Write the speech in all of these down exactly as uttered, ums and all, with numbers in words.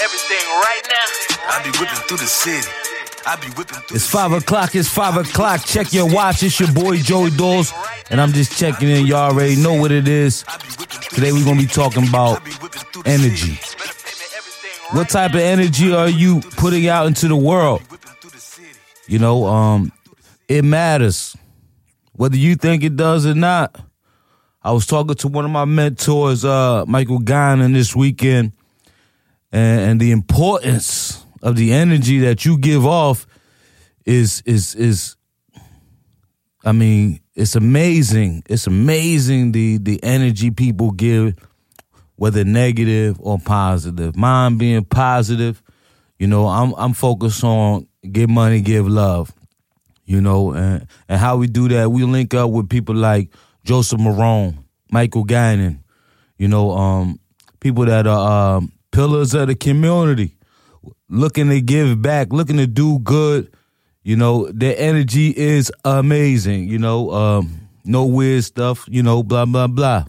everything right now. I be whipping through the city. I be whipping through It's five o'clock, it's five o'clock. Check your watch, it's your boy Joey Dawes. And I'm just checking in, y'all already know what it is. Today we're gonna be talking about energy. What type of energy are you putting out into the world? You know, um, it matters. Whether you think it does or not. I was talking to one of my mentors, uh, Michael Guinan, this weekend, and, and the importance of the energy that you give off is is is. I mean, it's amazing. It's amazing the the energy people give, whether negative or positive. Mine being positive, you know, I'm I'm focused on give money, give love, you know, and and how we do that. We link up with people like Joseph Marone, Michael Guinan, you know, um, people that are um, pillars of the community, looking to give back, looking to do good. You know, their energy is amazing, you know, um, no weird stuff, you know, blah, blah, blah.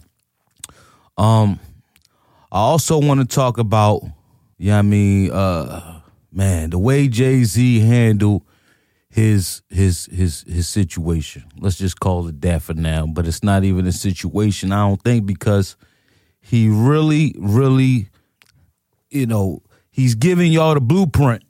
Um, I also want to talk about, you know what I mean, uh, man, the way Jay-Z handled his his his his situation. Let's just call it that for now, but it's not even a situation, I don't think, because he really, really, you know, he's giving y'all the blueprint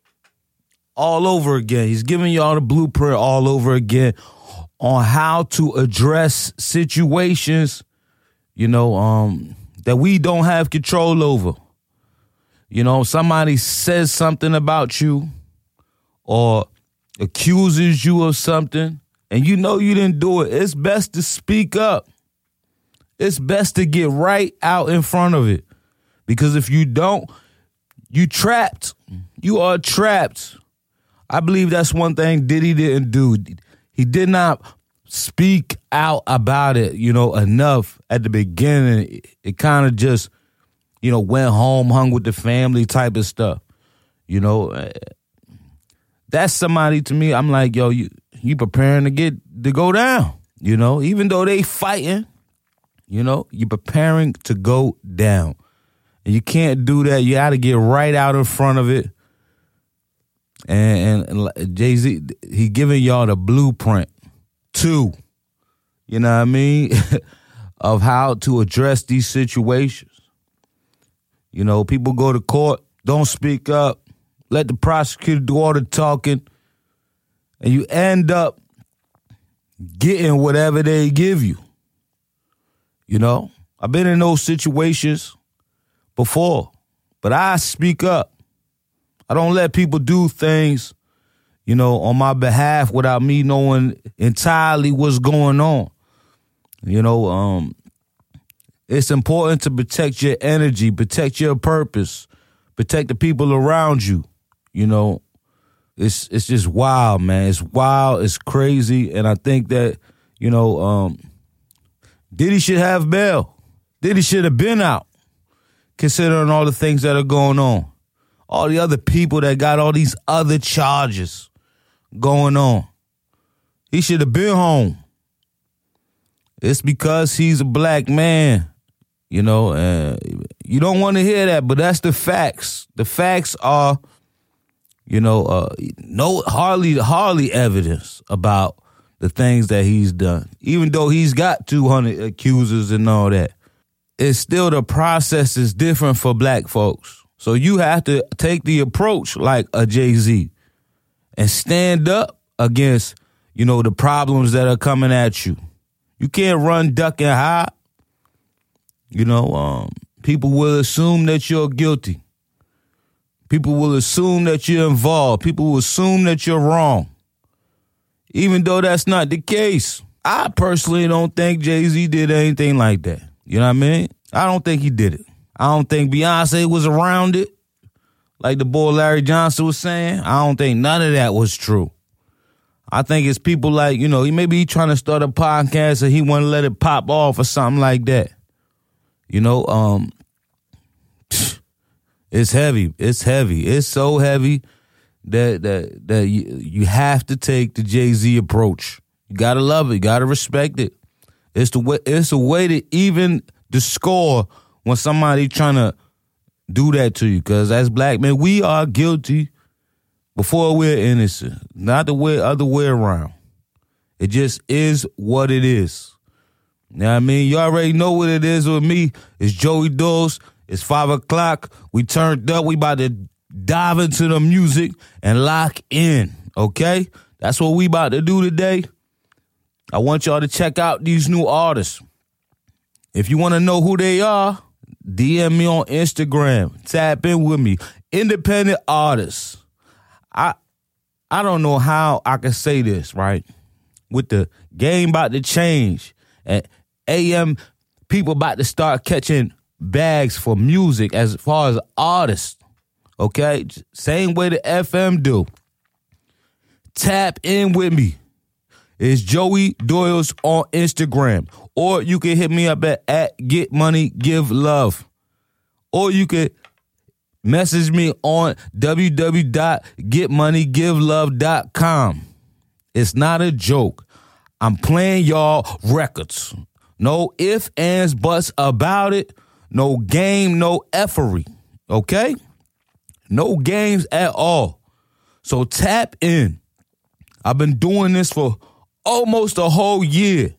all over again. He's giving y'all the blueprint all over again on how to address situations, you know, um, that we don't have control over. You know, somebody says something about you or accuses you of something and you know you didn't do it. It's best to speak up. It's best to get right out in front of it. Because if you don't, you trapped. You are trapped. I believe that's one thing Diddy didn't do. He did not speak out about it, you know, enough at the beginning. It, it kind of just, you know, went home, hung with the family type of stuff. You know, that's somebody to me, I'm like, yo, you you preparing to get to go down, you know, even though they fighting, you know, you preparing to go down. And you can't do that. You got to get right out in front of it. And, and, and Jay-Z, he giving y'all the blueprint, too, you know what I mean, of how to address these situations. You know, people go to court, don't speak up, let the prosecutor do all the talking, and you end up getting whatever they give you. You know, I've been in those situations before, but I speak up. I don't let people do things, you know, on my behalf without me knowing entirely what's going on. You know, um, it's important to protect your energy, protect your purpose, protect the people around you. You know, it's it's just wild, man. It's wild. It's crazy. And I think that, you know, um, Diddy should have bail. Diddy should have been out, considering all the things that are going on. All the other people that got all these other charges going on. He should have been home. It's because he's a black man. You know, uh, you don't want to hear that, but that's the facts. The facts are, you know, uh, no hardly hardly evidence about the things that he's done. Even though he's got two hundred accusers and all that, it's still the process is different for black folks. So you have to take the approach like a Jay-Z and stand up against, you know, the problems that are coming at you. You can't run, duck, and hide. You know, um, people will assume that you're guilty. People will assume that you're involved. People will assume that you're wrong. Even though that's not the case. I personally don't think Jay-Z did anything like that. You know what I mean? I don't think he did it. I don't think Beyonce was around it, like the boy Larry Johnson was saying. I don't think none of that was true. I think it's people like, you know, maybe he trying to start a podcast and he want to let it pop off or something like that. You know, um, it's heavy. It's heavy. It's so heavy that that that you, you have to take the Jay-Z approach. You gotta love it. You gotta respect it. It's the way. It's a way to even the score when somebody trying to do that to you, because as black men, we are guilty before we're innocent. Not the way other way around. It just is what it is. You know what I mean? You already know what it is with me. It's Joey Dose. It's five o'clock. We turned up. We about to dive into the music and lock in, okay? That's what we about to do today. I want y'all to check out these new artists. If you want to know who they are, D M me on Instagram. Tap in with me. Independent artists. I I don't know how I can say this, right? With the game about to change and A M people about to start catching bags for music as far as artists, okay? Same way the F M do. Tap in with me. It's Joey Doyles on Instagram. Or you can hit me up at, at Get Money Give Love. Or you can message me on w w w dot get money give love dot com. It's not a joke. I'm playing y'all records. No ifs, ands, buts about it. No game, no effery. Okay? No games at all. So tap in. I've been doing this for almost a whole year.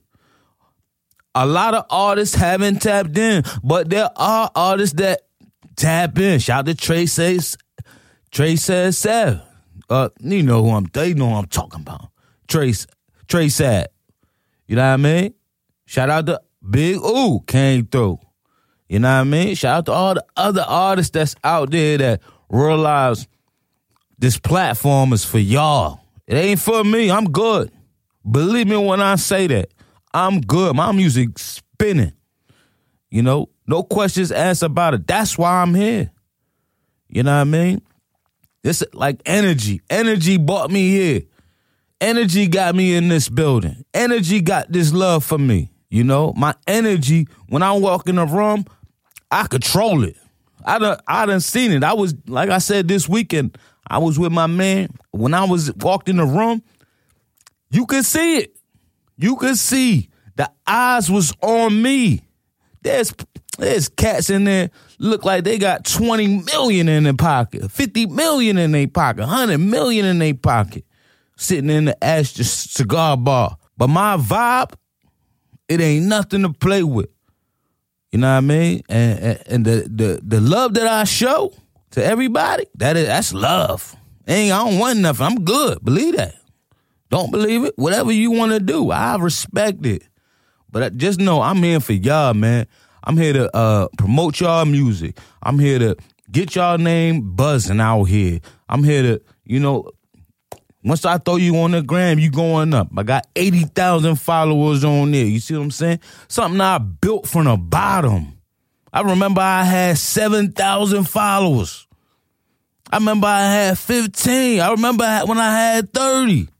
A lot of artists haven't tapped in, but there are artists that tap in. Shout out to Trey Says, Trey Says Sev. Uh, you know who I'm. They know who I'm talking about. Trey, Trey Sad. You know what I mean? Shout out to Big Ooh came through. You know what I mean? Shout out to all the other artists that's out there that realize this platform is for y'all. It ain't for me. I'm good. Believe me when I say that. I'm good. My music spinning. You know, no questions asked about it. That's why I'm here. You know what I mean? It's like energy. Energy brought me here. Energy got me in this building. Energy got this love for me. You know, my energy, when I walk in the room, I control it. I done, I done seen it. I was, like I said this weekend, I was with my man. When I was walked in the room, you could see it. You could see the eyes was on me. There's there's cats in there look like they got twenty million in their pocket, fifty million in their pocket, one hundred million in their pocket, sitting in the Astor cigar bar. But my vibe, it ain't nothing to play with. You know what I mean? And, and, and the, the the love that I show to everybody, that is that's love. Ain't I don't want nothing. I'm good. Believe that. Don't believe it? Whatever you want to do, I respect it. But just know I'm here for y'all, man. I'm here to uh, promote y'all music. I'm here to get y'all name buzzing out here. I'm here to, you know, once I throw you on the gram, you going up. I got eighty thousand followers on there. You see what I'm saying? Something I built from the bottom. I remember I had seven thousand followers. I remember I had fifteen. I remember when I had thirty.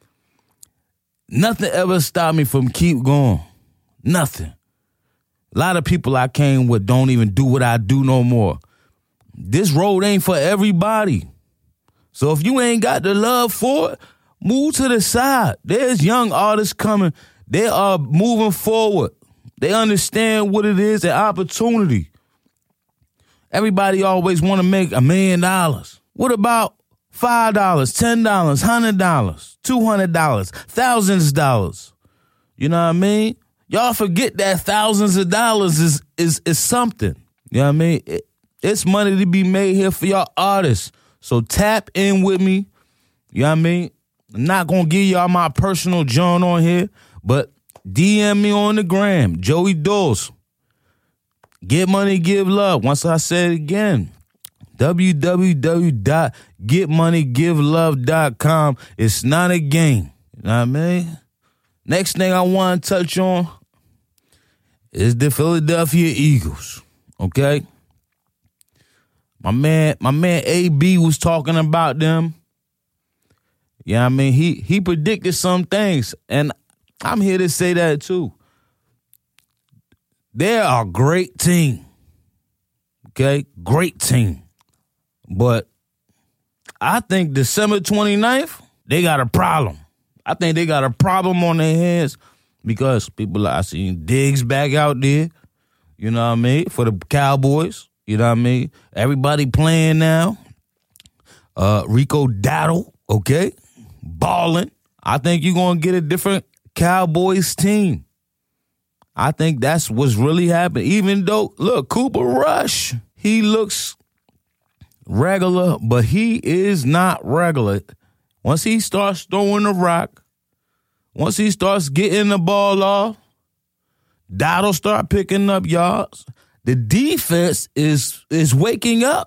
Nothing ever stopped me from keep going. Nothing. A lot of people I came with don't even do what I do no more. This road ain't for everybody. So if you ain't got the love for it, move to the side. There's young artists coming. They are moving forward. They understand what it is, an opportunity. Everybody always want to make a million dollars. What about five dollars, ten dollars, one hundred dollars, two hundred dollars, thousands of dollars? You know what I mean? Y'all forget that thousands of dollars is is is something. You know what I mean? It, it's money to be made here for y'all artists. So tap in with me. You know what I mean? I'm not going to give y'all my personal joint on here, but D M me on the gram, Joey Dose. Get money, give love. Once I said it again, w w w dot get money give love dot com. It's not a game. You know what I mean? Next thing I want to touch on is the Philadelphia Eagles, okay? My man, my man A B was talking about them. Yeah, you know I mean, he he predicted some things, and I'm here to say that too. They're a great team, okay? Great team. But I think December twenty-ninth, they got a problem. I think they got a problem on their hands because people, I seen Diggs back out there, you know what I mean, for the Cowboys. You know what I mean? Everybody playing now. Uh, Rico Dowdle, okay? Balling. I think you're going to get a different Cowboys team. I think that's what's really happening. Even though, look, Cooper Rush, he looks regular, but he is not regular. Once he starts throwing the rock, once he starts getting the ball off, Dowdle start picking up yards. The defense is is waking up.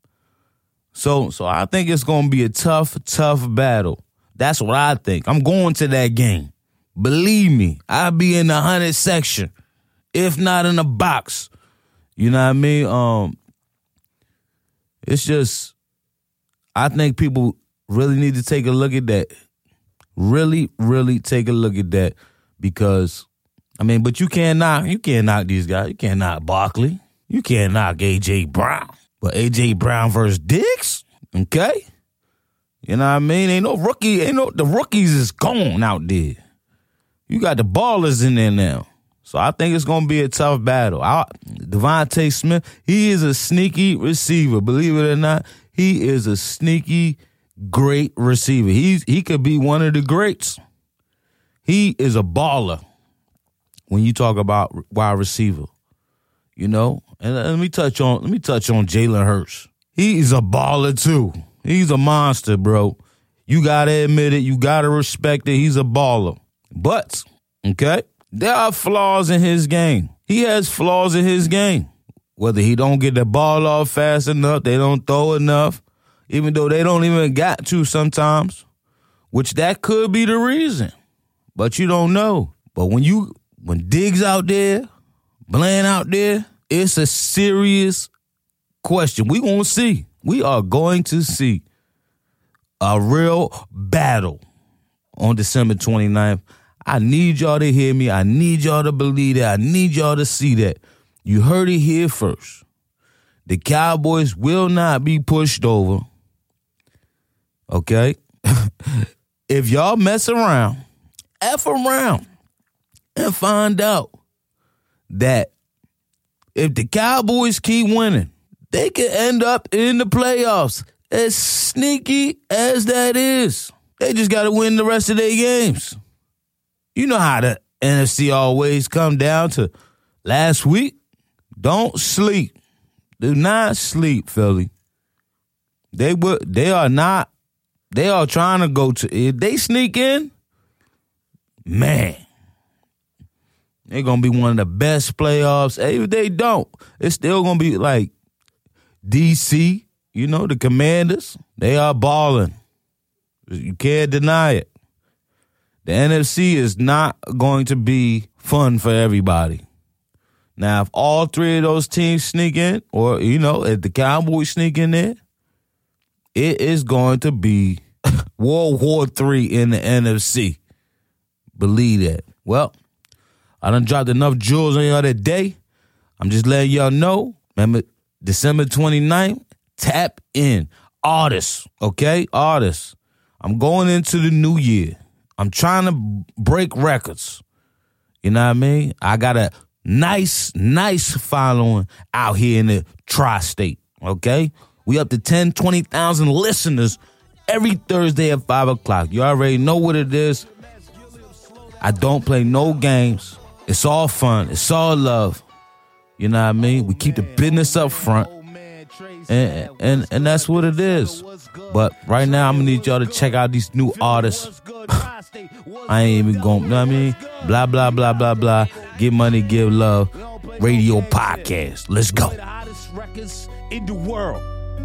So, so I think it's going to be a tough, tough battle. That's what I think. I'm going to that game. Believe me, I'll be in the hundred section, if not in the box. You know what I mean? Um, it's just, I think people really need to take a look at that. Really, really take a look at that because, I mean, but you can't knock, you can't knock these guys. You can't knock Barkley. You can't knock A J. Brown. But A J. Brown versus Diggs, okay? You know what I mean? Ain't no rookie, ain't no, the rookies is gone out there. You got the ballers in there now. So I think it's going to be a tough battle. I, Devontae Smith, he is a sneaky receiver. Believe it or not, he is a sneaky, great receiver. He's, he could be one of the greats. He is a baller when you talk about wide receiver. You know? And let me touch on let me touch on Jalen Hurts. He's a baller too. He's a monster, bro. You gotta admit it. You gotta respect it. He's a baller. But, okay, there are flaws in his game. He has flaws in his game. Whether he don't get the ball off fast enough, they don't throw enough, even though they don't even got to sometimes, which that could be the reason. But you don't know. But when you when Diggs out there, Bland out there, it's a serious question. We gonna see. We are going to see a real battle on December twenty-ninth. I need y'all to hear me. I need y'all to believe that. I need y'all to see that. You heard it here first. The Cowboys will not be pushed over. Okay? If y'all mess around, F around, and find out that if the Cowboys keep winning, they could end up in the playoffs. As sneaky as that is, they just got to win the rest of their games. You know how the N F C always come down to last week. Don't sleep. Do not sleep, Philly. They would. They are not. They are trying to go to. If they sneak in, man, they're gonna be one of the best playoffs. If they don't, it's still gonna be like D C. You know, the Commanders. They are balling. You can't deny it. The N F C is not going to be fun for everybody. Now, if all three of those teams sneak in, or, you know, if the Cowboys sneak in there, it is going to be World War Three in the N F C. Believe that. Well, I done dropped enough jewels on y'all today. I'm just letting y'all know. Remember, December twenty-ninth, tap in. Artists, okay? Artists. I'm going into the new year. I'm trying to break records. You know what I mean? I got a nice, nice following out here in the tri-state, okay? We up to ten, twenty thousand listeners every Thursday at five o'clock. You already know what it is. I don't play no games. It's all fun. It's all love. You know what I mean? We keep the business up front. And, and, and that's what it is. But right now, I'm going to need y'all to check out these new artists. I ain't even going, you know what I mean? Blah, blah, blah, blah, blah. Give money, give love. Radio podcast. Let's go. In the world.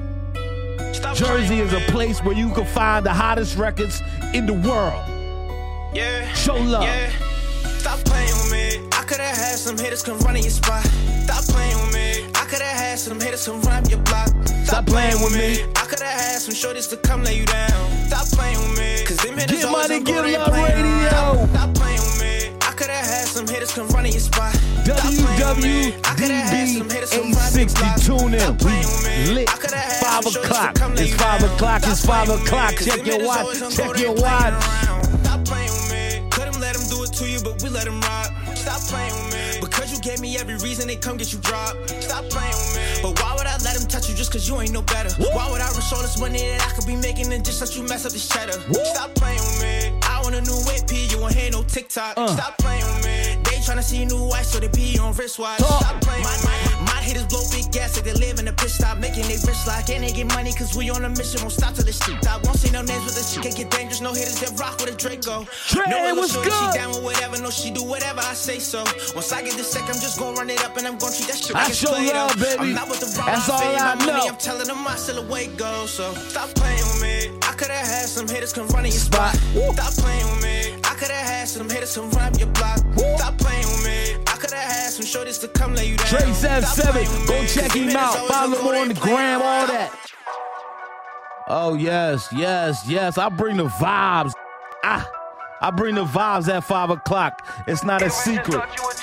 Jersey is a place where you can find the hottest records in the world. Yeah. Show love. Yeah. Stop playing with me. I could have had some hitters come run in your spot. Stop playing with me. I could have had some hitters come run your block. Stop, Stop playing with me. I could have had some shorties to come lay you down. Stop playing with me. Cause them hitters Get always money, on get go, they love playing radio. Stop, stop playing with me. I could have had some hitters come run in your spot. W W D B eight sixty. Tune in. We lit. Five o'clock. It's five o'clock. It's five o'clock. Check your watch. Check your watch. Stop playing with me. Let him let him do it to you, but we let him rock. Stop playing with me. Because you gave me every reason they come get you dropped. Stop playing with me. But why would I let him touch you just cause you ain't no better? Woo. Why would I risk all this money that I could be making and just let you mess up this cheddar? Woo. Stop playing with me. I want a new whip, P, you won't hear no TikTok. Uh. Stop playing with me. They tryna see a new wife, so they be on wristwatch. Stop playing with me. My haters blow big gas like they live in a pit stop, making they rich like and they get money cause we on a mission. Won't stop till this shit stop. Won't say no names, but this shit can get dangerous. No hitters that rock with a Draco. Trey, no, what's good? She down with whatever, no, she do whatever I say so. Once I get this sec, I'm just gonna run it up and I'm gonna treat that shit like it's played up. Baby. I'm not with the wrong. That's all I know. Money, I'm telling them I still away go. So stop playing with me. I could've had some hitters come run in your spot. Woo. Stop playing with me. I could've had some hitters come run up your block. Woo. Stop playing with me. I could've had some shorties to come lay you down. Trey seven seven, go check him out. Follow him on the gram, all that. Oh yes, yes, yes. I bring the vibes. Ah, I bring the vibes at five o'clock. It's not a secret.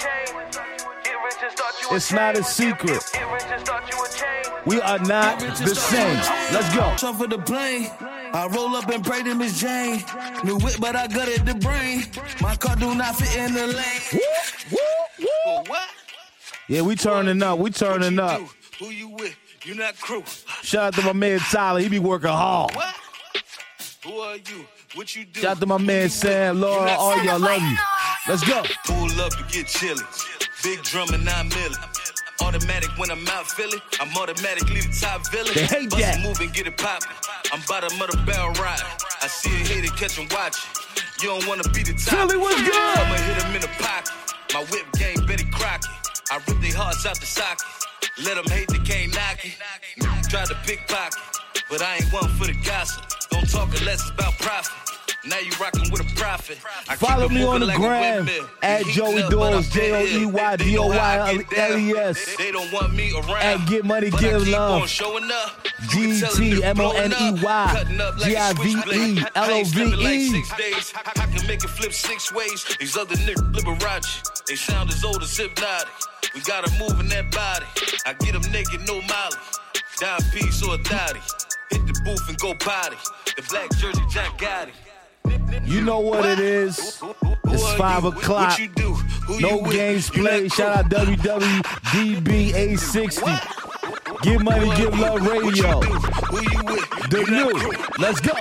It's not a secret. We are not the same. Let's go. Jump for the plane. I roll up and pray to Miss Jane. New whip, but I gutted the brain. My car do not fit in the lane. Woo, woo, woo. What? Yeah, we turning up. We turning up. Do? Who you with? You not crew. Shout out to my man Tyler. He be working hard. What? Who are you? What you do? Shout out to my man Sam, Laura. All y'all love you. Let's go. Pull up to get chilly. Big drum and nine milli. Automatic when I'm out Philly. I'm automatically the top villain. They hate Bust that. a move and get it poppin'. I'm bottom of the barrel ride. I see a hater catch and watch it. You don't wanna be the top. Philly, what's good? I'ma hit him in the pocket. My whip game Betty Crockett. I rip their hearts out the socket. Let them hate, they can't knock it. Try to pickpocket, but I ain't one for the gossip. Don't talk unless it's about profit. Now you rockin' with a prophet. I Follow me on the like gram at Joey Doors, J O E Y D O Y L E S. They don't want me around. At Get Money, Give Love. G T M O N E Y G I V E L O V E. I can make it flip six ways. These other niggas Liberace. They sound as old as Hypnotic. We gotta move in that body. I get them naked, no mileage. Die a piece or a thotty. Hit the booth and go potty. The black jersey, Jack Gotti. You know what it is. It's five o'clock. No games played. Shout out W W D B A sixty. Give Money, Give Love Radio. The new. Let's go.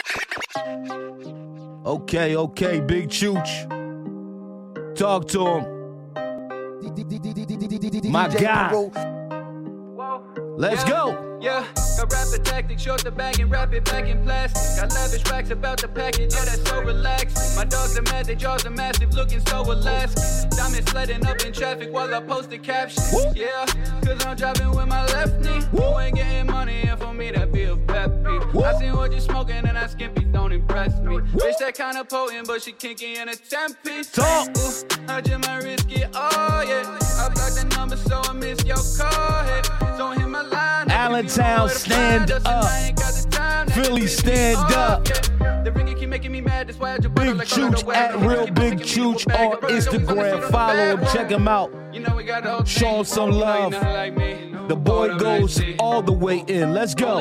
Okay, okay, Big Chooch. Talk to him. My guy. Let's go. Yeah, got rapid tactics, short the bag and wrap it back in plastic. Got lavish racks about the package, yeah, that's so relaxing. My dogs are mad, their jaws are massive, looking so Alaskan. Diamonds sledding up in traffic while I post the captions. Woo. Yeah, cause I'm driving with my left knee. Woo. You ain't getting money, and for me that be a pet peeve. I seen what you smoking and that skimpy don't impress me. Woo. Bitch that kinda potent, but she kinky in a ten-piece. Talk. Ooh, I just might risk it, oh yeah. I blocked the number so I miss your call, hey. Don't hit my line. Allentown, stand up. Philly, stand up. Big Chooch at Real Big Chooch on Instagram. Follow him, check him out. Show him some love. The boy goes all the way in. Let's go.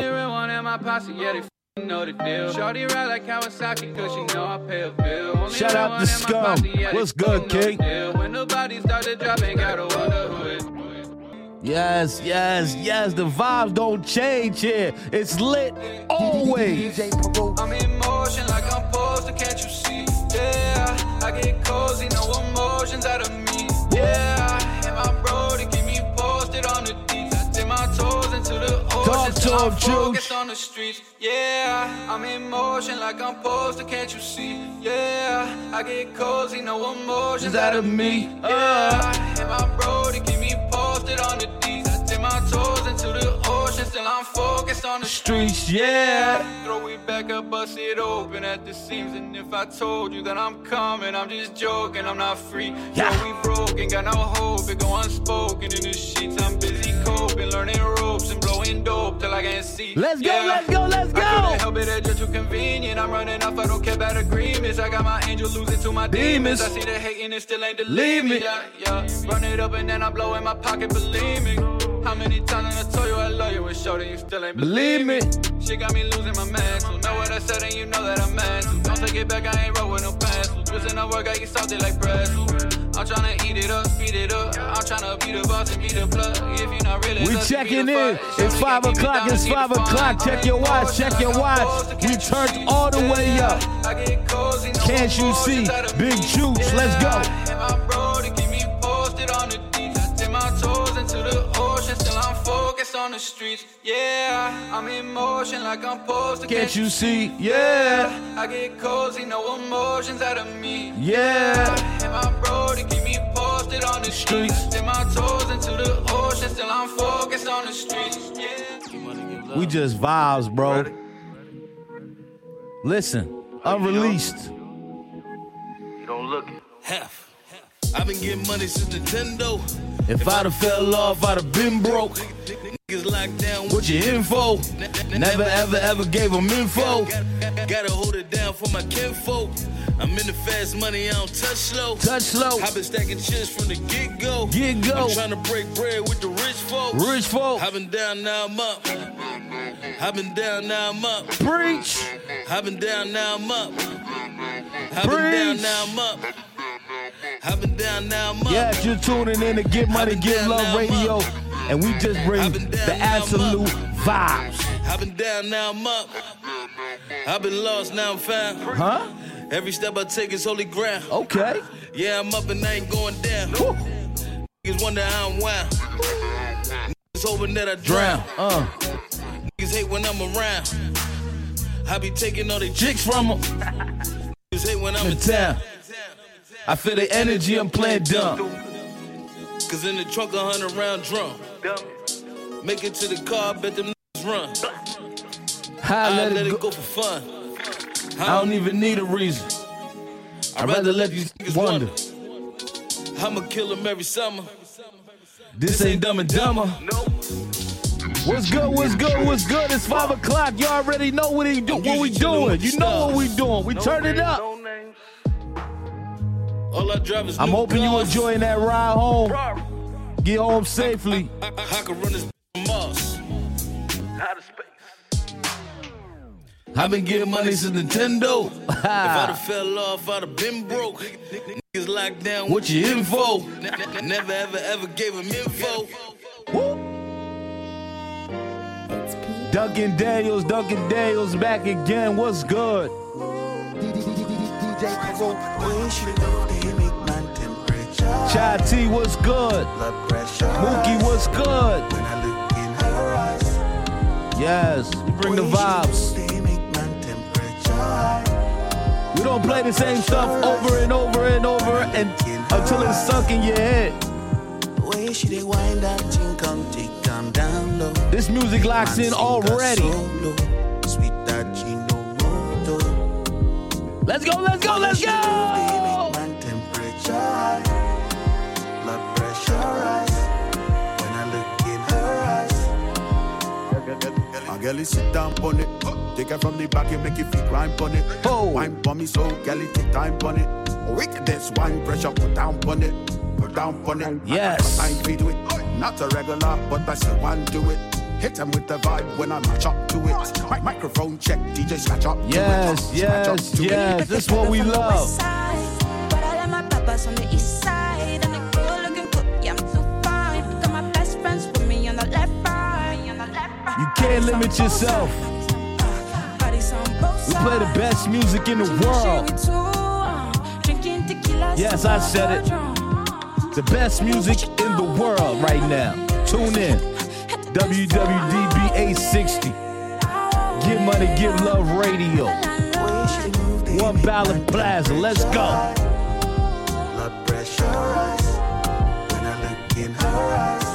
Shorty ride like Kawasaki cause she know I pay a bill. Shout out to Scum. What's good, King? When the bodies start to drop, ain't gotta wonder who it. Yes, yes, yes. The vibes don't change here. It's lit always. I'm in motion like I'm posted, can't you see? Yeah, I get cozy, no emotions out of me. Yeah, and my bro to keep me posted on the deep. I dip my toes into the ocean, till I'm focused on the streets. Yeah, I'm in motion like I'm posted, can't you see? Yeah, I get cozy, no emotions out of me. Yeah, and my bro to keep me posted on the deep. I dip my toes into the ocean, still I'm focused on the streets. Yeah, throw it back up, bust it open at the seams. And if I told you that I'm coming, I'm just joking, I'm not free. Yeah, we broken, got no hope, it go unspoken in the sheets. I'm busy coping, learning ropes and blowing dope till I can't see. Let's go, yeah. let's go, let's go. I couldn't help it, it's just too convenient. I'm running off, I don't care about agreements. I got my angel losing to my demons. I see the hating, it still ain't delete me. Yeah, yeah. Run it up and then I blow in my pocket, believe me. How many times I told you I love you, it's short and you still ain't believe me. She got me losing my mantle. Know what I said and you know that I'm meant to. Don't take it back, I ain't roll with no pencil. Twisting up work, I get salty like pretzel. I'm tryna eat it up, speed it up. I'm tryna be the boss and be the plug. If you're not really We checking in. It's five o'clock. It's five o'clock. Check your watch. Check your watch. We turned all the way up. Can't you see? Big Juice. Let's go. And my bro to keep me posted on the deep. I dip my toes into the ocean. Still I'm focused on the streets. Yeah, I'm in motion like I'm posted. Can't you see? Yeah. I get cozy, no emotions out of me. Yeah. And my bro to keep me posted on the streets. Dip my toes into the ocean. Still I'm focused on the streets. Yeah. We just vibes, bro. Listen, unreleased. You don't look it. Half. I've been getting money since Nintendo. If I'd have fell off, I'd have been broke. Niggas locked down With your info, never ever ever gave them info. Gotta hold it down for my kinfolk. I'm in the fast money, I don't touch slow. Touch slow, I've been stacking chips from the get-go. get go. I'm trying to break bread with the rich folks. Rich folk, I've been down, now I'm up. I've been down, now I'm up. preach, I've been down, now I'm up. I've been Preach. down, now I'm up. I've been down, now I'm up. yes, you're tuning in to Get Money, Get Love Radio, and we just bring the absolute vibes. I've been down, now I'm up. I've been lost, now I'm found. Huh? Every step I take is holy ground. Okay. Yeah, I'm up and I ain't going down. Woo. Niggas wonder how I'm wild. Niggas hoping that I drown. Uh, Niggas hate when I'm around. I be taking all they chicks chicks. from them Niggas hate when I'm in in town. town. I feel the energy, I'm playing dumb. Cause in the trunk a hundred round drum. Make it to the car, bet them niggas run. I I let, let it it go. go for fun. I don't even need a reason. I'd rather let these niggas wonder. I'ma kill them every summer. This ain't Dumb and Dumber. What's good, what's good, what's good? It's five o'clock. You already know what, he do, what we doing. You know what we doing. We turn it up. All I drive is I'm new hoping you cars. enjoying that ride home. Get home safely. I, I, I can run this from Mars. I've been getting money since Nintendo. If I'd have fell off, I'd have been broke. Niggas locked down What's your info? N- Never ever ever gave them info. Duncan Daniels, Duncan Daniels back again. What's good? Chai T, what's good? Mookie, what's good? Yes, we bring the vibes. We don't play the same stuff over and over and over and until it's sunk in your head. This music locks in already. Let's go, let's go, let's go! Girl, sit down on it. Take her from the back and make you feel grind on it. Oh. Wine for me, so girl, take time on it. Wickedness, wine pressure, put down on it. Put down on it. Yes. I ain't do it. Not a regular, but I still want to do it. Hit them with the vibe when I match up to it. My microphone check, D J scratch up. Yes, to it. Scratch up yes, to yes. it. This is what we love. But I let my papas on the east side, and the girl looking good, yeah, I'm so fine. Got my best friends with me on the left side. You can't limit yourself. We play the best music in the world. Yes, I said it. The best music in the world right now. Tune in. W W D B eight sixty. Give Money, Give Love Radio. One Ballard Plaza. Let's go. Blood pressure rise when I look in her eyes.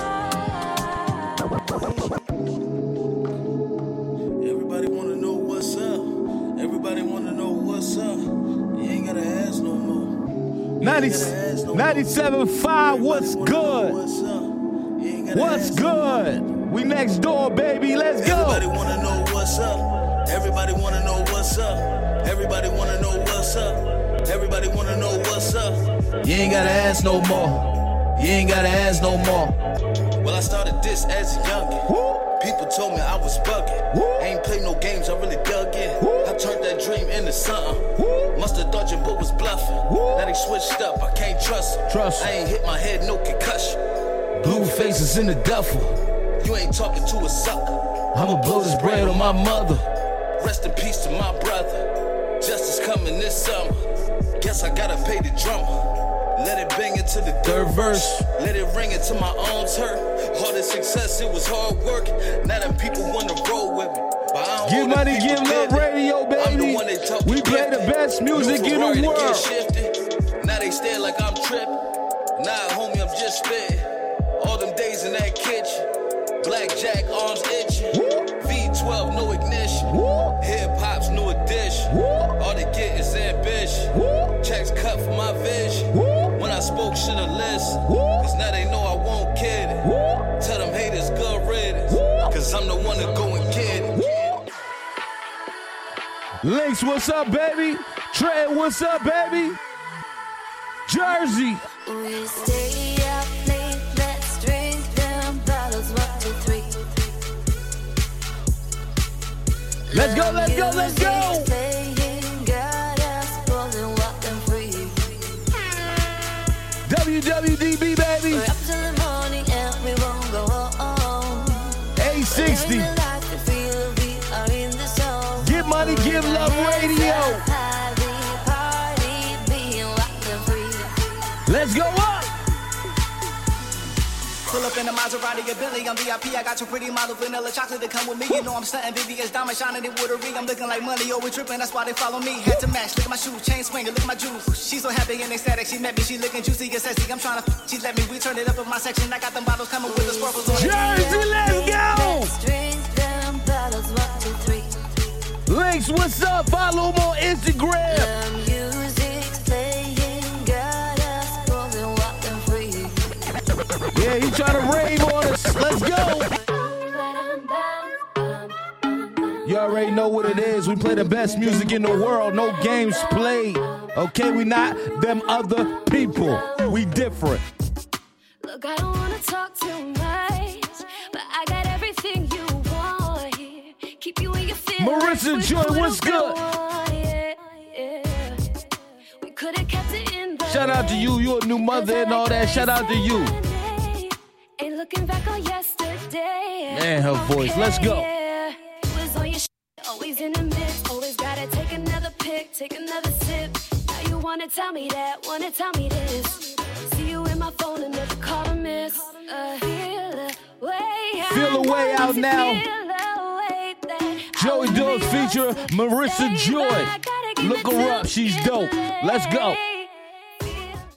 Everybody wanna know what's up. Everybody wanna know what's up. You ain't gotta ask no more. ninety-seven point five, what's good? What's up? You ain't gotta What's ask. good? We next door, baby. Let's Everybody go. wanna know what's up. Everybody wanna know what's up. Everybody wanna know what's up. Everybody wanna know what's up. You ain't gotta ask no more. You ain't gotta ask no more. Well, I started this as a youngin'. Woo. People told me I was bugging. Woo. Ain't play no games, I really dug in. Woo. I turned that dream into something. Woo. Must Buster thought your boy was bluffing. Woo. Now they switched up, I can't trust him. Trust. I ain't hit my head, no concussion. Blue faces in the duffel. You ain't talking to a sucker. I'ma blow this bread on my mother. Rest in peace to my brother. Justice coming this summer. Guess I gotta pay the drummer. Let it bang into the third verse. Let it ring into my arms hurt. Hardest success, it was hard work. Now them people wanna roll with me. But I don't Give money, give love radio, baby. We play the best music in the world. Now they stare like I'm tripping. Nah, homie, I'm just spitting. All them days in that kitchen. Blackjack, arms itching. V twelve, no ignition. Hip hop's new addition. All they get is ambition. Checks cut for my vision. When I spoke, should've listened. Cause now they know I won't kid it. Tell them haters good riddance. Cause I'm the one to go and get it. Links, what's up, baby? Trey, what's up, baby? Jersey. We stay up late, let's drink them bottles, one, two, three. Let's go, let's go, let's go. W W D B, baby. We're up till the morning and we won't go home. A sixty. Give money, give love radio. Let's go up. Pull up in a Maserati, a Bentley, I'm V I P. I got your pretty model, vanilla chocolate to come with me. You know I'm stunting, Vivian's diamond shining, it watery. I'm looking like money, oh, we tripping, that's why they follow me. Had to match, look at my shoes, chain swinging, look at my jewels. She's so happy and ecstatic, she met me, she looking juicy and sexy. I'm trying to, she let me, we turn it up in my section. I got them bottles coming with the sparkles on it. Jersey, let's go. Let's drink them bottles, one, two, three. Links, what's up? Follow him on Instagram. The music's playing, got us pulling, walking free. Yeah, he trying to rave on us. Let's go. You already know what it is. We play the best music in the world. No games played. Okay, we not them other people. We different. Look, I don't wanna talk too much, but I got everything you want. Keep you in your feelings. Marissa Joy, what's good? Yeah, yeah. We could have kept it in the Shout out to you. You're a new mother and all that. Shout out to you. Ain't looking back on yesterday. Man, her voice. Let's go. Yeah. Was on your sh- always in the mix. Always gotta take another pic, take another sip. Now you wanna tell me that, wanna tell me this. See you in my phone and never call to miss. Uh, feel the way out. Feel the way out now. Joey Dawes feature Marissa Joy. Look her up, she's dope. Let's go.